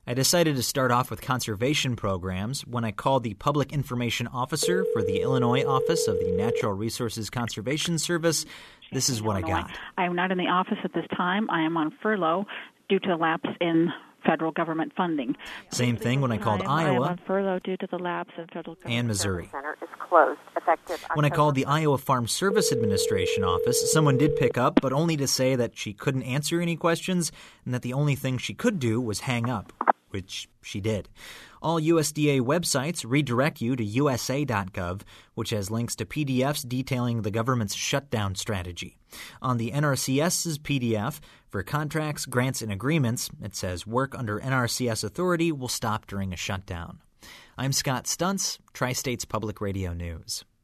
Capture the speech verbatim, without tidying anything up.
I decided to start off with conservation programs. When I called the Public Information Officer for the Illinois Office of the Natural Resources Conservation Service, this is what I got. I am not in the office at this time. I am on furlough due to a lapse in federal government funding. Same thing when I called I'm, Iowa I'm on furlough due to the lapse in federal government and Missouri. Center is closed, effective When I October called the Iowa Farm Service Administration office, someone did pick up, but only to say that she couldn't answer any questions and that the only thing she could do was hang up, which she did. All U S D A websites redirect you to U S A dot gov, which has links to P D Fs detailing the government's shutdown strategy. On the N R C S's P D F, for contracts, grants, and agreements, it says work under N R C S authority will stop during a shutdown. I'm Scott Stuntz, Tri-States Public Radio News.